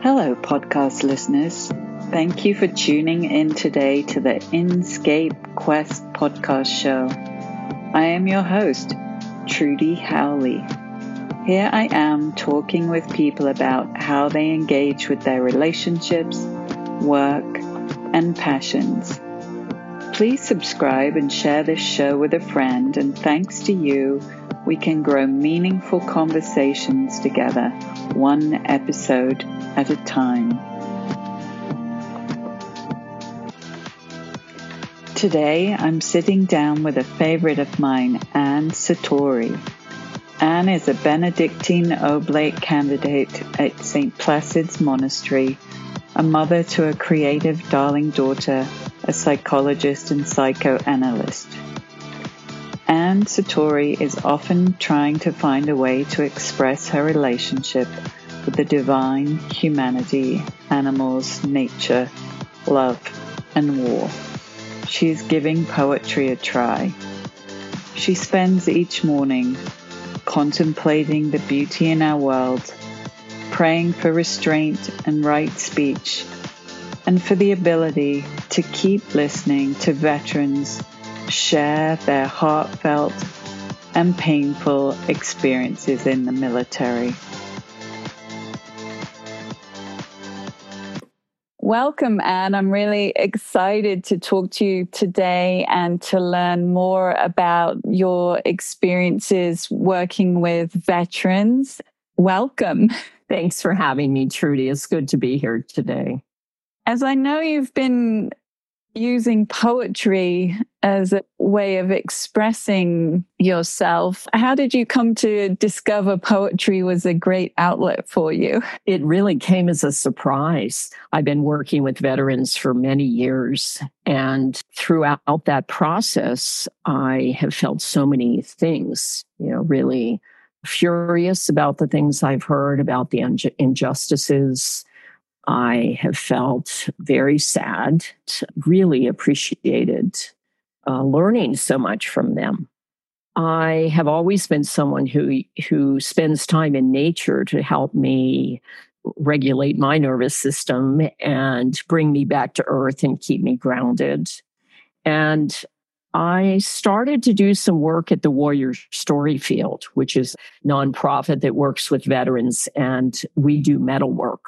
Hello, podcast listeners. Thank you for tuning in today to the Inscape Quest podcast show. I am your host, Trudy Howley. Here I am talking with people about how they engage with their relationships, work, and passions. Please subscribe and share this show with a friend, and thanks to you, we can grow meaningful conversations together, one episode at a time. Today, I'm sitting down with a favorite of mine, Anne Sartori. Anne is a Benedictine Oblate candidate at St. Placid's Monastery, a mother to a creative, darling daughter, a psychologist and psychoanalyst. Anne Sartori is often trying to find a way to express her relationship with the divine, humanity, animals, nature, love, and war. She is giving poetry a try. She spends each morning contemplating the beauty in our world, praying for restraint and right speech, and for the ability to keep listening to veterans share their heartfelt and painful experiences in the military. Welcome, Anne. I'm really excited to talk to you today and to learn more about your experiences working with veterans. Welcome. Thanks for having me, Trudy. It's good to be here today. As I know you've been using poetry as a way of expressing yourself, how did you come to discover poetry was a great outlet for you? It really came as a surprise. I've been working with veterans for many years, and throughout that process, I have felt so many things, really furious about the things I've heard about the injustices. I have felt very sad, really appreciated learning so much from them. I have always been someone who spends time in nature to help me regulate my nervous system and bring me back to earth and keep me grounded. And I started to do some work at the Warrior Story Field, which is a nonprofit that works with veterans, and we do metal work.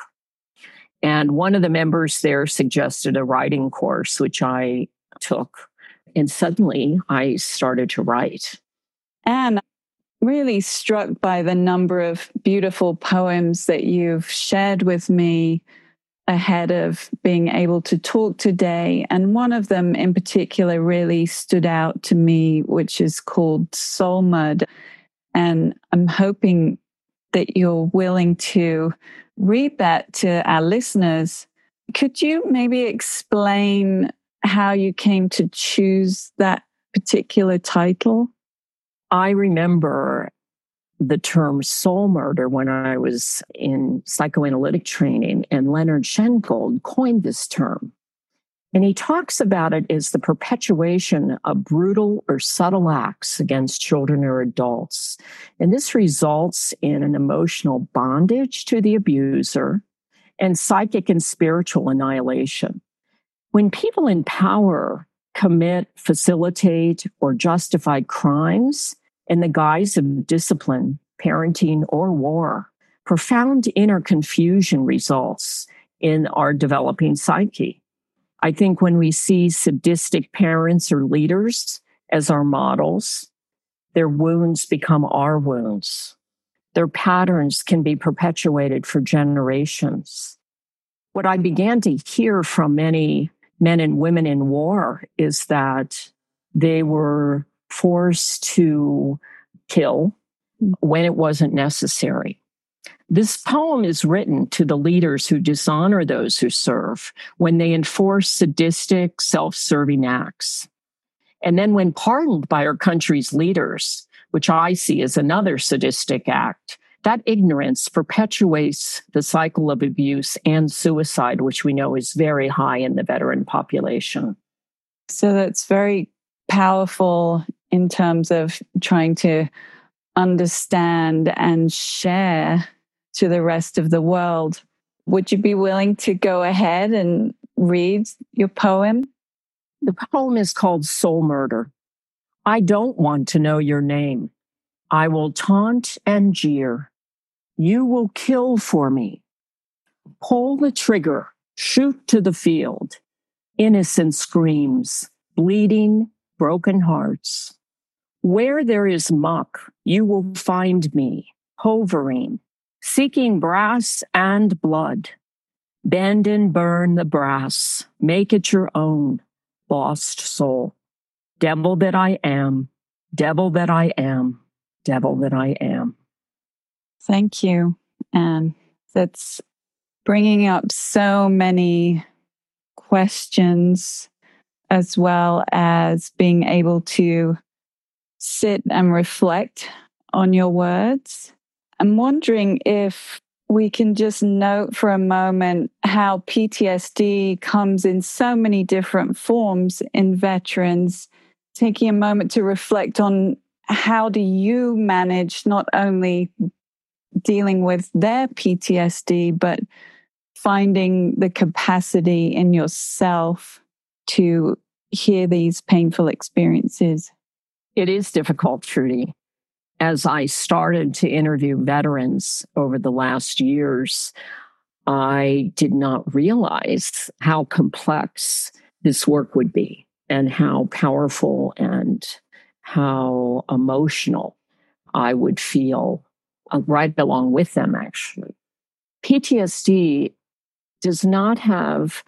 And one of the members there suggested a writing course, which I took. And suddenly I started to write. And I'm really struck by the number of beautiful poems that you've shared with me ahead of being able to talk today. And one of them in particular really stood out to me, which is called Soul Mud. And I'm hoping that you're willing to read that to our listeners. Could you maybe explain how you came to choose that particular title? I remember the term soul murder when I was in psychoanalytic training, and Leonard Shengold coined this term. And he talks about it as the perpetuation of brutal or subtle acts against children or adults. And this results in an emotional bondage to the abuser and psychic and spiritual annihilation. When people in power commit, facilitate, or justify crimes in the guise of discipline, parenting, or war, profound inner confusion results in our developing psyche. I think when we see sadistic parents or leaders as our models, their wounds become our wounds. Their patterns can be perpetuated for generations. What I began to hear from many men and women in war is that they were forced to kill when it wasn't necessary. This poem is written to the leaders who dishonor those who serve when they enforce sadistic, self-serving acts. And then when pardoned by our country's leaders, which I see as another sadistic act, that ignorance perpetuates the cycle of abuse and suicide, which we know is very high in the veteran population. So that's very powerful in terms of trying to understand and share to the rest of the world Would you be willing to go ahead and read your poem? The poem is called Soul Murder. I don't want to know your name. I will taunt and jeer. You will kill for me. Pull the trigger, shoot to the field. Innocent screams, bleeding, broken hearts. Where there is muck, you will find me, hovering, seeking brass and blood. Bend and burn the brass, make it your own, lost soul. Devil that I am, devil that I am, devil that I am. Thank you, Anne. That's bringing up so many questions, as well as being able to sit and reflect on your words. I'm wondering if we can just note for a moment how PTSD comes in so many different forms in veterans, taking a moment to reflect on how do you manage not only dealing with their PTSD, but finding the capacity in yourself to hear these painful experiences. It is difficult, Trudy. As I started to interview veterans over the last years, I did not realize how complex this work would be and how powerful and how emotional I would feel right along with them, actually. PTSD does not have,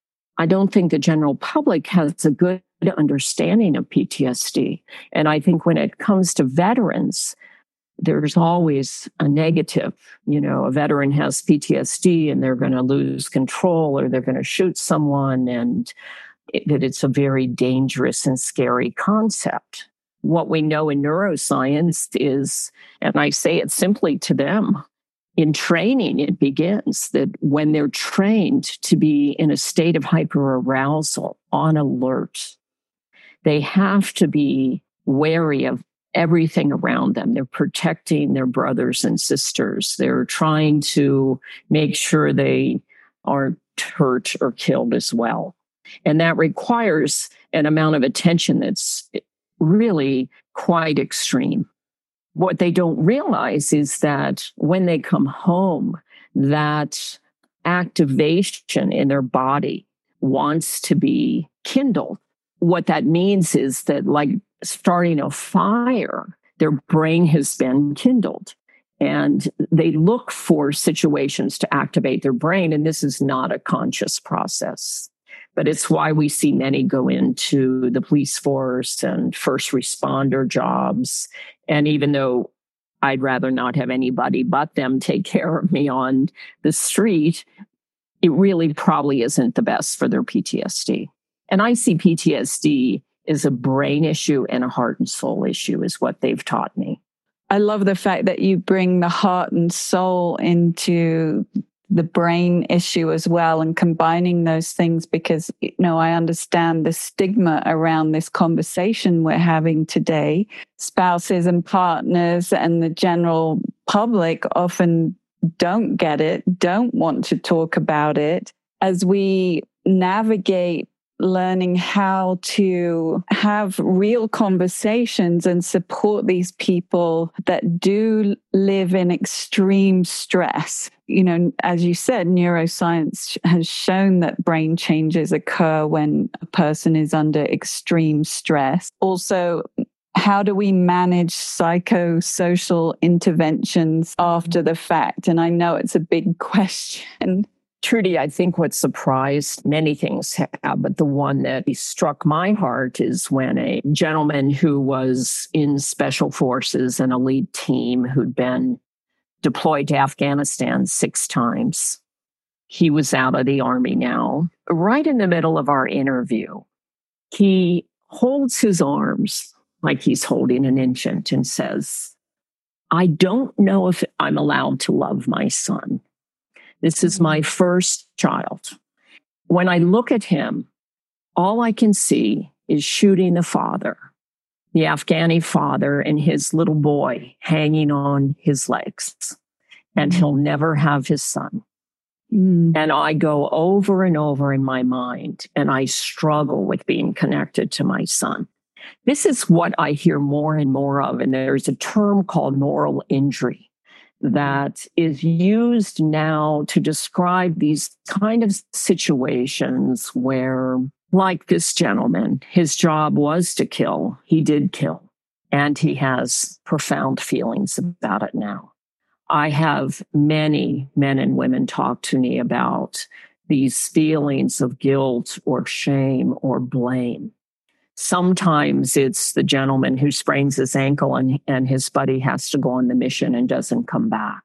I don't think the general public has a good understanding of PTSD. And I think when it comes to veterans, there's always a negative. You know, a veteran has PTSD and they're going to lose control or they're going to shoot someone, and that it's a very dangerous and scary concept. What we know in neuroscience is, and I say it simply to them, in training, it begins that when they're trained to be in a state of hyperarousal, on alert, they have to be wary of everything around them. They're protecting their brothers and sisters. They're trying to make sure they aren't hurt or killed as well. And that requires an amount of attention that's really quite extreme. What they don't realize is that when they come home, that activation in their body wants to be kindled. What that means is that, like starting a fire, their brain has been kindled. And they look for situations to activate their brain. And this is not a conscious process. But it's why we see many go into the police force and first responder jobs. And even though I'd rather not have anybody but them take care of me on the street, it really probably isn't the best for their PTSD. And I see PTSD as a brain issue and a heart and soul issue, is what they've taught me. I love the fact that you bring the heart and soul into the brain issue as well, and combining those things, because, you know, I understand the stigma around this conversation we're having today. Spouses and partners and the general public often don't get it, don't want to talk about it. As we navigate learning how to have real conversations and support these people that do live in extreme stress. You know, as you said, neuroscience has shown that brain changes occur when a person is under extreme stress. Also, how do we manage psychosocial interventions after the fact? And I know it's a big question. Trudy, I think what surprised, many things have, but the one that struck my heart is when a gentleman who was in special forces, an elite team who'd been deployed to Afghanistan 6 times. He was out of the Army now. Right in the middle of our interview, he holds his arms like he's holding an infant and says, "I don't know if I'm allowed to love my son. This is my first child." When I look at him, all I can see is shooting the father, the Afghani father, and his little boy hanging on his legs. And he'll never have his son. And I go over and over in my mind, and I struggle with being connected to my son. This is what I hear more and more of. And there's a term called moral injury that is used now to describe these kind of situations where, like this gentleman, his job was to kill. He did kill, and he has profound feelings about it now. I have many men and women talk to me about these feelings of guilt or shame or blame. Sometimes it's the gentleman who sprains his ankle and his buddy has to go on the mission and doesn't come back.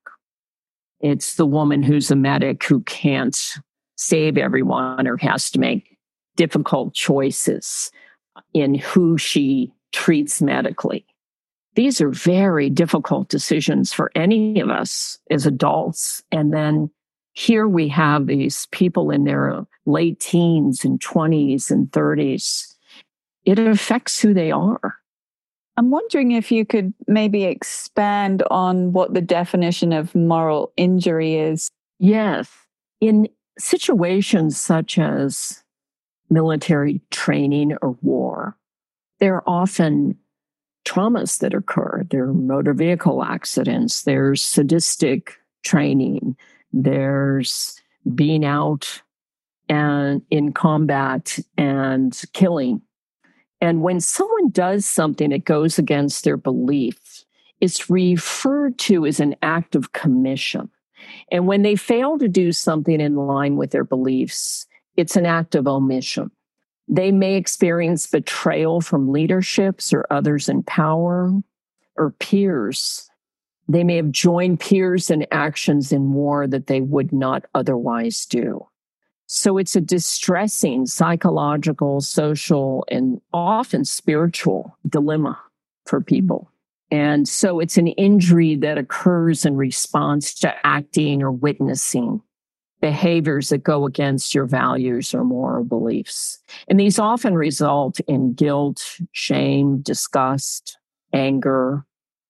It's the woman who's a medic who can't save everyone or has to make difficult choices in who she treats medically. These are very difficult decisions for any of us as adults. And then here we have these people in their late teens and 20s and 30s. It affects who they are. I'm wondering if you could maybe expand on what the definition of moral injury is. Yes. In situations such as military training or war, there are often traumas that occur. There are motor vehicle accidents. There's sadistic training. There's being out and in combat and killing. And when someone does something that goes against their beliefs, it's referred to as an act of commission. And when they fail to do something in line with their beliefs, it's an act of omission. They may experience betrayal from leaderships or others in power or peers. They may have joined peers in actions in war that they would not otherwise do. So it's a distressing psychological, social, and often spiritual dilemma for people. And so it's an injury that occurs in response to acting or witnessing behaviors that go against your values or moral beliefs. And these often result in guilt, shame, disgust, anger,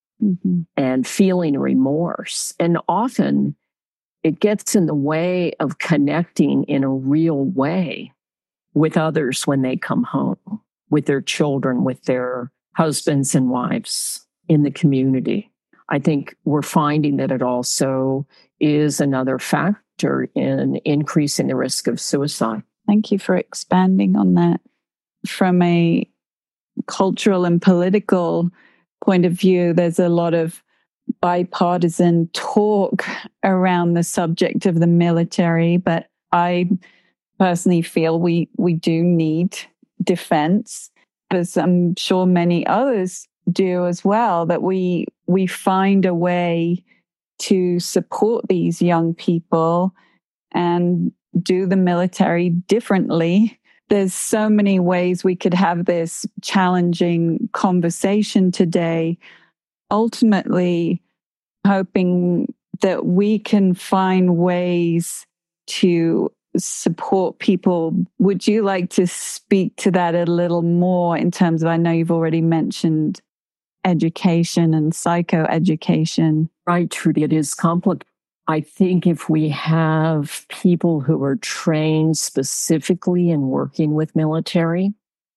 and feeling remorse. And often it gets in the way of connecting in a real way with others when they come home, with their children, with their husbands and wives in the community. I think we're finding that it also is another factor in increasing the risk of suicide. Thank you for expanding on that. From a cultural and political point of view, there's a lot of bipartisan talk around the subject of the military, but I personally feel we do need defense, as I'm sure many others do as well, that we find a way to support these young people and do the military differently. There's so many ways we could have this challenging conversation today, ultimately hoping that we can find ways to support people. Would you like to speak to that a little more in terms of, I know you've already mentioned education and psychoeducation. Right, Trudy, it is complicated. I think if we have people who are trained specifically in working with military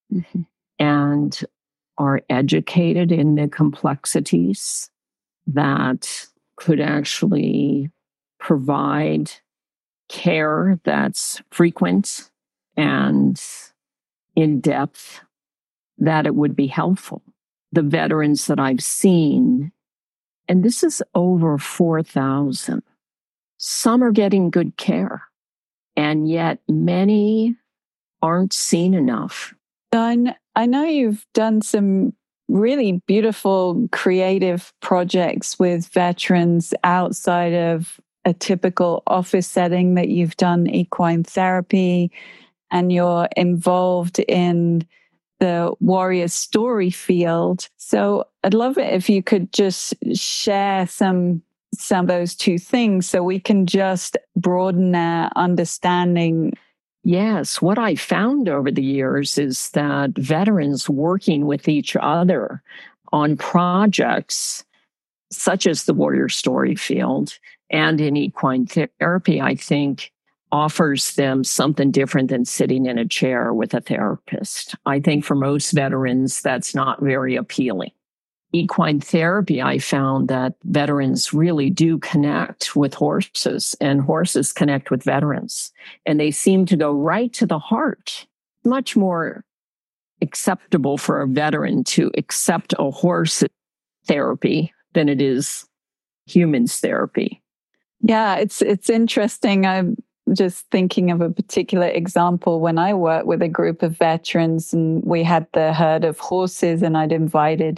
and are educated in the complexities that could actually provide care that's frequent and in depth, that it would be helpful. The veterans that I've seen, and this is over 4,000, some are getting good care, and yet many aren't seen enough. I know you've done some really beautiful creative projects with veterans outside of a typical office setting, that you've done equine therapy, and you're involved in the warrior story field. So I'd love it if you could just share some of those two things so we can just broaden our understanding. Yes, what I found over the years is that veterans working with each other on projects such as the Warrior Story Field and in equine therapy, I think, offers them something different than sitting in a chair with a therapist. I think for most veterans, that's not very appealing. Equine therapy, I found that veterans really do connect with horses, and horses connect with veterans. And they seem to go right to the heart. Much more acceptable for a veteran to accept a horse therapy than it is humans therapy. Yeah, it's interesting. I'm just thinking of a particular example when I worked with a group of veterans and we had the herd of horses, and I'd invited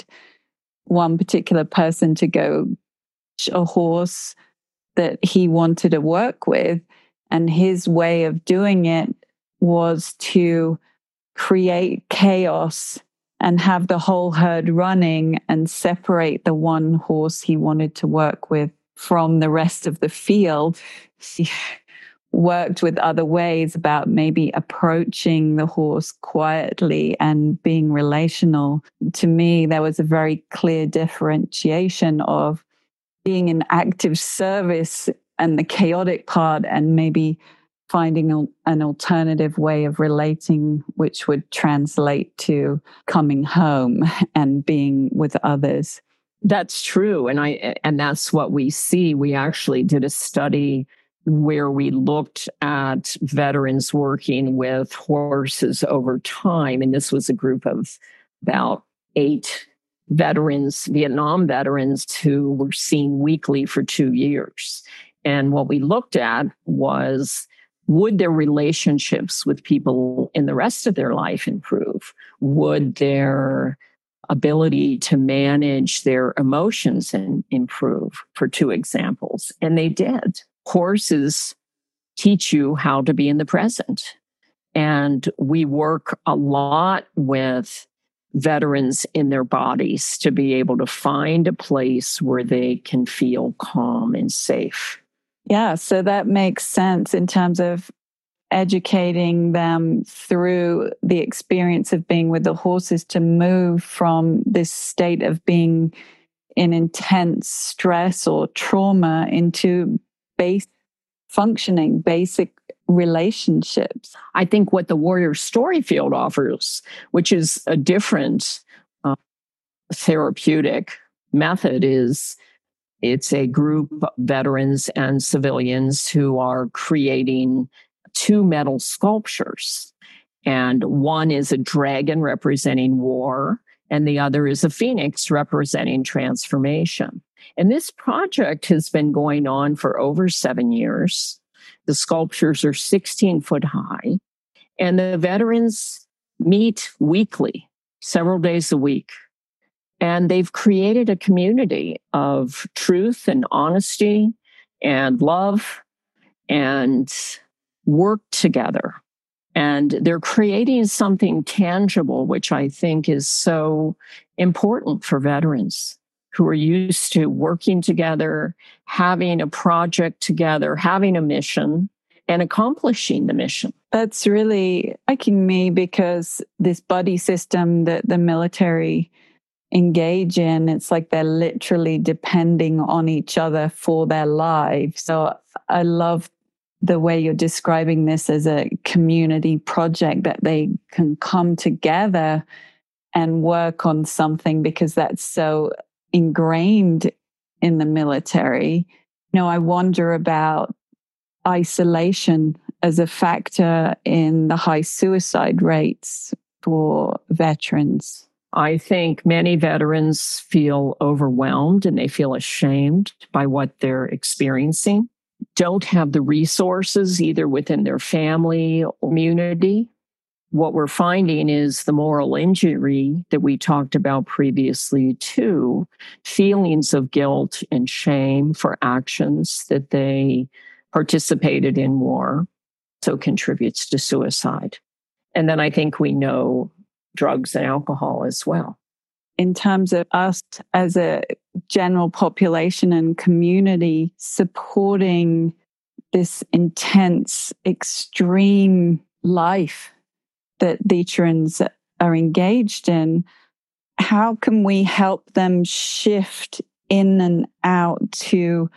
one particular person to go a horse that he wanted to work with. And his way of doing it was to create chaos and have the whole herd running and separate the one horse he wanted to work with from the rest of the field. He worked with other ways about maybe approaching the horse quietly and being relational. To me, there was a very clear differentiation of being in active service and the chaotic part, and maybe finding an alternative way of relating, which would translate to coming home and being with others. That's true. And that's what we see. We actually did a study where we looked at veterans working with horses over time. And this was a group of about 8 veterans, Vietnam veterans, who were seen weekly for 2 years. And what we looked at was, would their relationships with people in the rest of their life improve? Would their ability to manage their emotions and improve, for 2 examples? And they did. Horses teach you how to be in the present. And we work a lot with veterans in their bodies to be able to find a place where they can feel calm and safe. Yeah, so that makes sense in terms of educating them through the experience of being with the horses to move from this state of being in intense stress or trauma into basic functioning, basic relationships. I think what the Warrior Story Field offers, which is a different therapeutic method, is it's a group of veterans and civilians who are creating 2 metal sculptures. And one is a dragon representing war, and the other is a phoenix representing transformation. And this project has been going on for over 7 years. The sculptures are 16 foot high, and the veterans meet weekly, several days a week. And they've created a community of truth and honesty and love and work together. And they're creating something tangible, which I think is so important for veterans who are used to working together, having a project together, having a mission, and accomplishing the mission. That's really striking me, because this buddy system that the military engage in, it's like they're literally depending on each other for their lives. So I love the way you're describing this as a community project, that they can come together and work on something, because that's so ingrained in the military. I wonder about isolation as a factor in the high suicide rates for veterans. I think many veterans feel overwhelmed and they feel ashamed by what they're experiencing, don't have the resources either within their family or community. What we're finding is the moral injury that we talked about previously too, feelings of guilt and shame for actions that they participated in war, so contributes to suicide. And then I think we know drugs and alcohol as well. In terms of us as a general population and community supporting this intense, extreme life that veterans are engaged in, how can we help them shift in and out to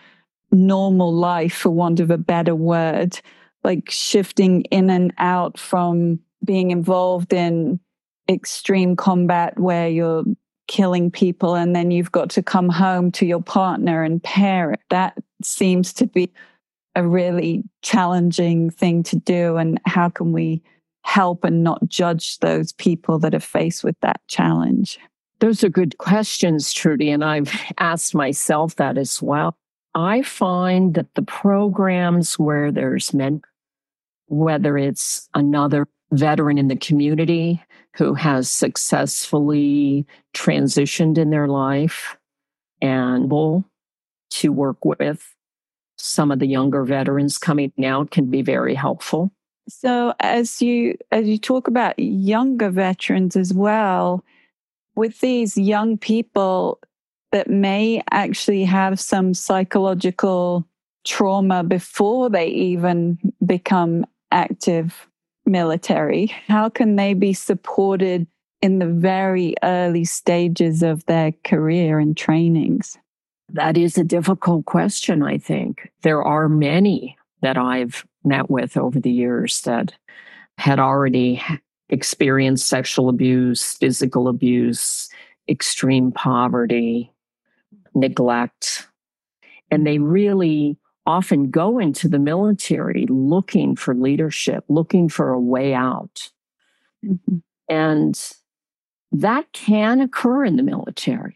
normal life, for want of a better word, like shifting in and out from being involved in extreme combat where you're killing people and then you've got to come home to your partner and parent. That seems to be a really challenging thing to do. And how can we help and not judge those people that are faced with that challenge? Those are good questions, Trudy, and I've asked myself that as well. I find that the programs where there's men, whether it's another veteran in the community who has successfully transitioned in their life and able to work with some of the younger veterans coming out, can be very helpful. So as you talk about younger veterans as well, with these young people that may actually have some psychological trauma before they even become active military, how can they be supported in the very early stages of their career and trainings? That is a difficult question, I think. There are many that I've met with over the years that had already experienced sexual abuse, physical abuse, extreme poverty, neglect. And they really often go into the military looking for leadership, looking for a way out. Mm-hmm. And that can occur in the military.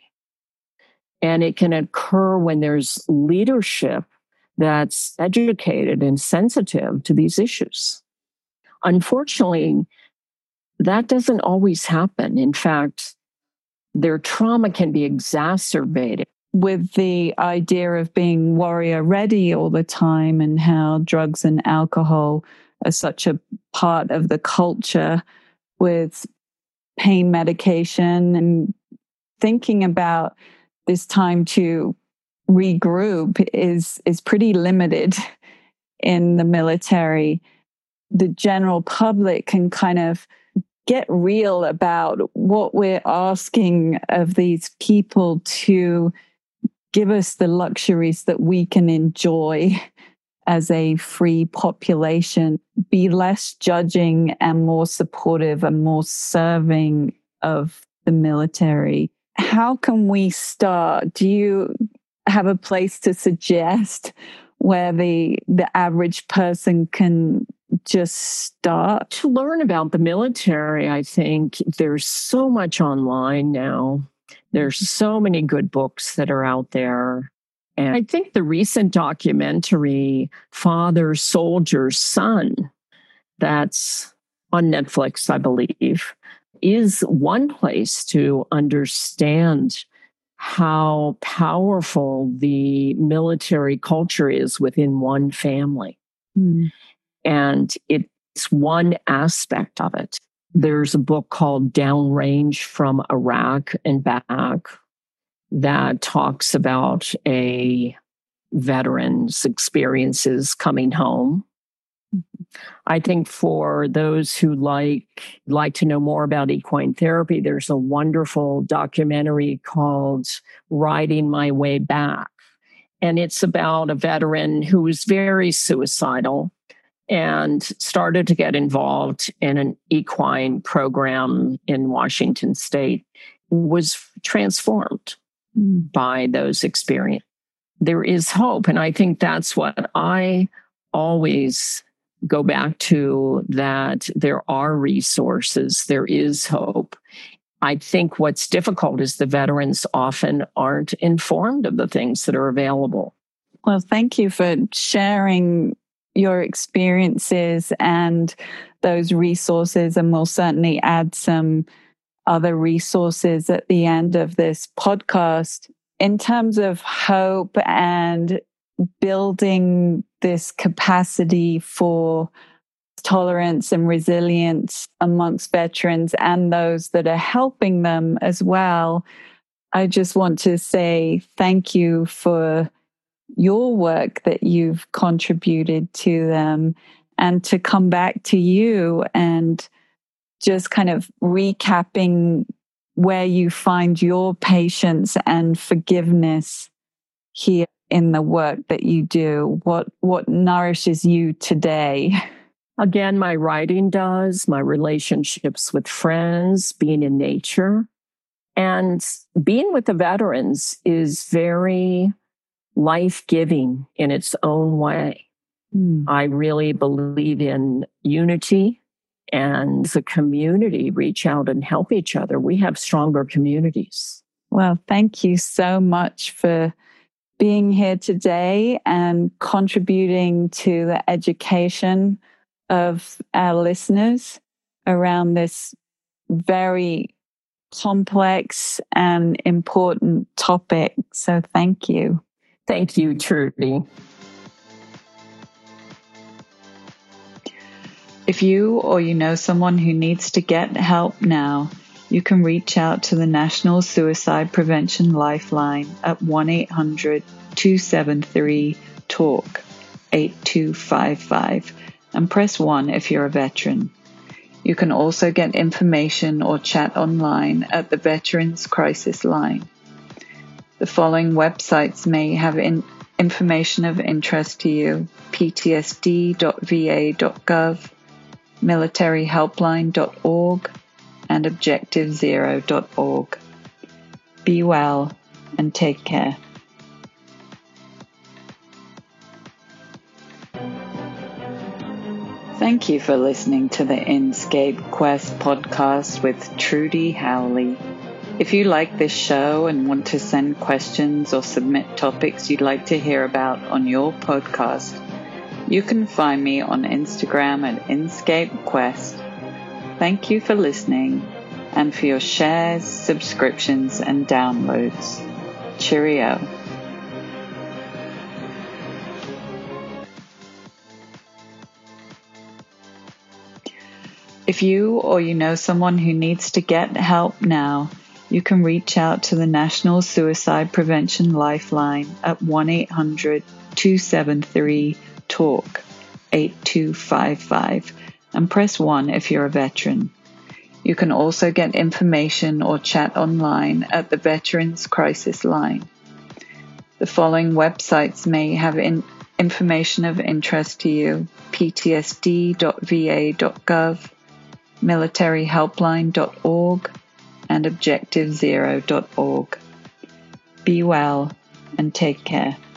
And it can occur when there's leadership that's educated and sensitive to these issues. Unfortunately, that doesn't always happen. In fact, their trauma can be exacerbated. With the idea of being warrior ready all the time and how drugs and alcohol are such a part of the culture with pain medication, and thinking about this time to regroup is pretty limited in the military. The general public can kind of get real about what we're asking of these people to give us the luxuries that we can enjoy as a free population, be less judging and more supportive and more serving of the military. How can we start? Do you have a place to suggest where the average person can just start? To learn about the military, I think there's so much online now. There's so many good books that are out there. And I think the recent documentary, Father, Soldier, Son, that's on Netflix, I believe, is one place to understand how powerful the military culture is within one family. Mm. And it's one aspect of it. There's a book called Downrange from Iraq and Back that talks about a veteran's experiences coming home. I think for those who like to know more about equine therapy, there's a wonderful documentary called Riding My Way Back. And it's about a veteran who was very suicidal and started to get involved in an equine program in Washington State, was transformed by those experiences. There is hope. And I think that's what I always go back to, that there are resources, there is hope. I think what's difficult is the veterans often aren't informed of the things that are available. Well, thank you for sharing your experiences and those resources, and we'll certainly add some other resources at the end of this podcast. In terms of hope and building this capacity for tolerance and resilience amongst veterans and those that are helping them as well, I just want to say thank you for your work that you've contributed to them, and to come back to you and just kind of recapping where you find your patience and forgiveness here in the work that you do? What nourishes you today? Again, my writing does, my relationships with friends, being in nature. And being with the veterans is very life-giving in its own way. I really believe in unity, and the community reach out and help each other. We have stronger communities. Well, thank you so much for being here today and contributing to the education of our listeners around this very complex and important topic. So thank you. Thank you, Trudy. If you or you know someone who needs to get help now, you can reach out to the National Suicide Prevention Lifeline at 1-800-273-TALK 8255 and press 1 if you're a veteran. You can also get information or chat online at the Veterans Crisis Line. The following websites may have information of interest to you: ptsd.va.gov, militaryhelpline.org, and objectivezero.org. Be well and take care. Thank you for listening to the Inscape Quest podcast with Trudy Howley. If you like this show and want to send questions or submit topics you'd like to hear about on your podcast, you can find me on Instagram at Inscape Quest. Thank you for listening and for your shares, subscriptions, and downloads. Cheerio. If you or you know someone who needs to get help now, you can reach out to the National Suicide Prevention Lifeline at 1-800-273-TALK 8255 and press 1 if you're a veteran. You can also get information or chat online at the Veterans Crisis Line. The following websites may have information of interest to you: ptsd.va.gov, militaryhelpline.org, and objectivezero.org. Be well and take care.